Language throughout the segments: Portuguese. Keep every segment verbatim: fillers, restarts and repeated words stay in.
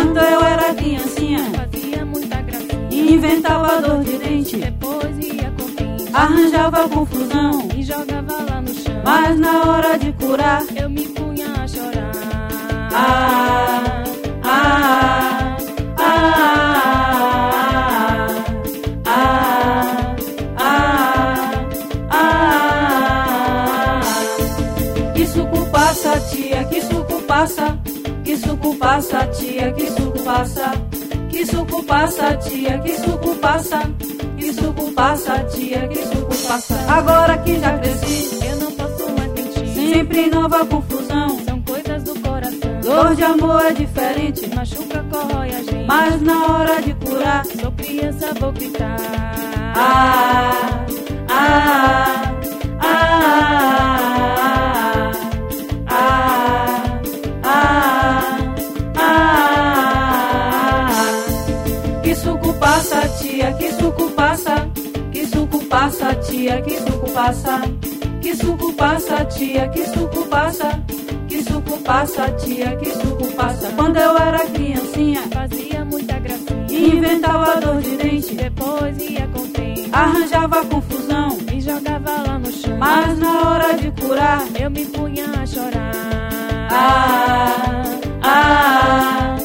Quando eu era criancinha, fazia muita gracinha, inventava dor de dente, depois ia contente, arranjava confusão, e jogava lá no chão. mas na hora de curar, Eu me punha a chorar. ah, ah, ah, ah, ah, ah, ah. Que suco passa, tia, que suco passa, que suco passa, tia, que suco passa, que suco passa, tia, que suco passa, que suco passa, tia, que suco passa. Agora que já cresci, Eu não posso mais mentir, sempre nova confusão. são coisas do coração. Dor de amor é diferente, Machuca, corrói a gente, mas na hora de curar, sou criança, vou gritar. ah, ah, ah, ah, ah, ah. Que suco passa, tia, que suco passa, que suco passa, tia, que suco passa, que suco passa, tia, que suco passa, que suco passa, tia, que suco passa. Quando eu era criancinha, Fazia muita gracinha, inventava dor de dente, depois ia contente, arranjava confusão, e jogava lá no chão. mas na hora de curar, Eu me punha a chorar. ah, ah,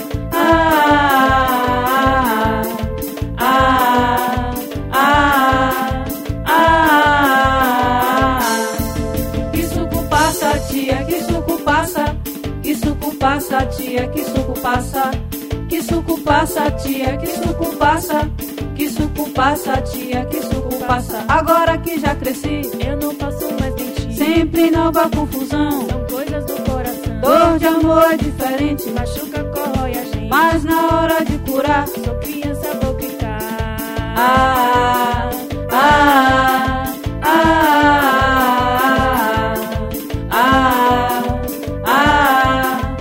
ah, ah, ah, ah. Que suco passa, tia, que suco passa, que suco passa, tia, que suco passa, que suco passa, tia, que suco passa, que suco passa, tia, que suco passa. Agora que já cresci, Eu não posso mais mentir, sempre nova confusão. são coisas do coração. Dor de amor é diferente, Machuca, corrói a gente, mas na hora de curar, sou criança, vou gritar. ah, ah, ah, ah, ah,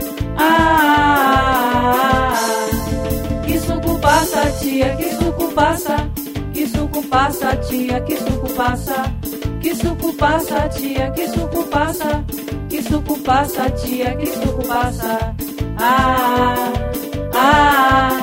ah. Que suco passa, tia, que suco passa, que suco passa, tia, que suco passa, que suco passa, tia, que suco passa, que suco passa, tia, que suco passa, ah, ah.